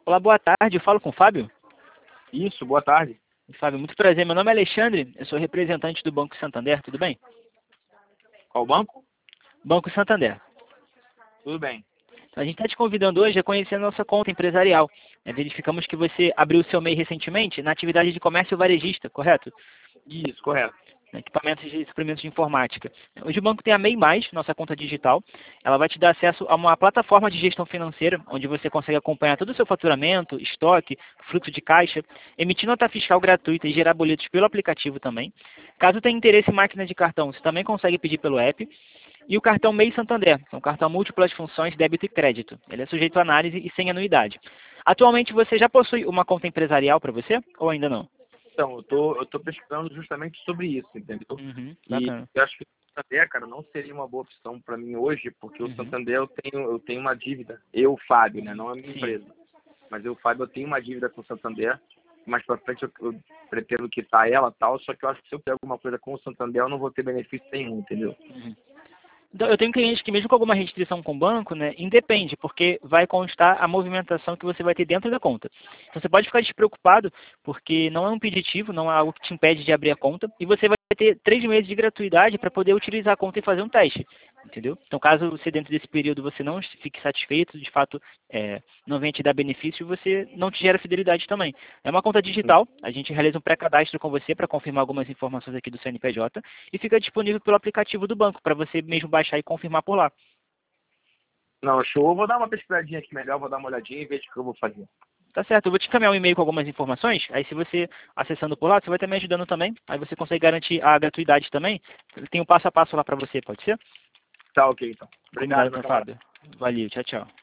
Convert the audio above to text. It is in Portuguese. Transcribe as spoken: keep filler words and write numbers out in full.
Olá, boa tarde. Eu falo com o Fábio. Isso, boa tarde. Fábio, muito prazer. Meu nome é Alexandre. Eu sou representante do Banco Santander. Tudo bem? Qual banco? Banco Santander. Tudo bem. Então, a gente está te convidando hoje a conhecer a nossa conta empresarial. É, verificamos que você abriu o seu M E I recentemente na atividade de comércio varejista, correto? Isso, correto. Equipamentos e suprimentos de informática. Hoje o banco tem a M E I mais, nossa conta digital. Ela vai te dar acesso a uma plataforma de gestão financeira, onde você consegue acompanhar todo o seu faturamento, estoque, fluxo de caixa, emitir nota fiscal gratuita e gerar boletos pelo aplicativo também. Caso tenha interesse em máquina de cartão, você também consegue pedir pelo app. E o cartão M E I Santander, é um cartão múltiplas funções, débito e crédito. Ele é sujeito a análise e sem anuidade. Atualmente você já possui uma conta empresarial para você ou ainda não? Então, eu tô, eu tô pesquisando justamente sobre isso, entendeu? Uhum, E bacana. eu acho que o Santander, cara, não seria uma boa opção para mim hoje, porque Uhum. o Santander eu tenho, eu tenho uma dívida. Eu, Fábio, né? Não a minha Sim. empresa. Mas eu, Fábio, eu tenho uma dívida com o Santander. Mais para frente eu, eu pretendo quitar ela e tal, só que eu acho que se eu fizer alguma coisa com o Santander, eu não vou ter benefício nenhum, entendeu? Uhum. Então, eu tenho clientes que mesmo com alguma restrição com o banco, né, independe, porque vai constar a movimentação que você vai ter dentro da conta. Então você pode ficar despreocupado, porque não é um impeditivo, não é algo que te impede de abrir a conta, e você vai ter três meses de gratuidade para poder utilizar a conta e fazer um teste, entendeu? Então caso você dentro desse período você não fique satisfeito, de fato é, não venha te dar benefício, você não te gera fidelidade também. É uma conta digital, a gente realiza um pré-cadastro com você para confirmar algumas informações aqui do C N P J e fica disponível pelo aplicativo do banco para você mesmo baixar e confirmar por lá. Não, show. Eu vou dar uma pesquisadinha aqui melhor, vou dar uma olhadinha e ver o que eu vou fazer. Tá certo, eu vou te encaminhar um e-mail com algumas informações, aí se você acessando por lá, você vai estar me ajudando também, aí você consegue garantir a gratuidade também, tem um passo a passo lá para você, pode ser? Tá, ok, então. Combinado, Obrigado, meu então, camarada. Fábio. Valeu, tchau, tchau.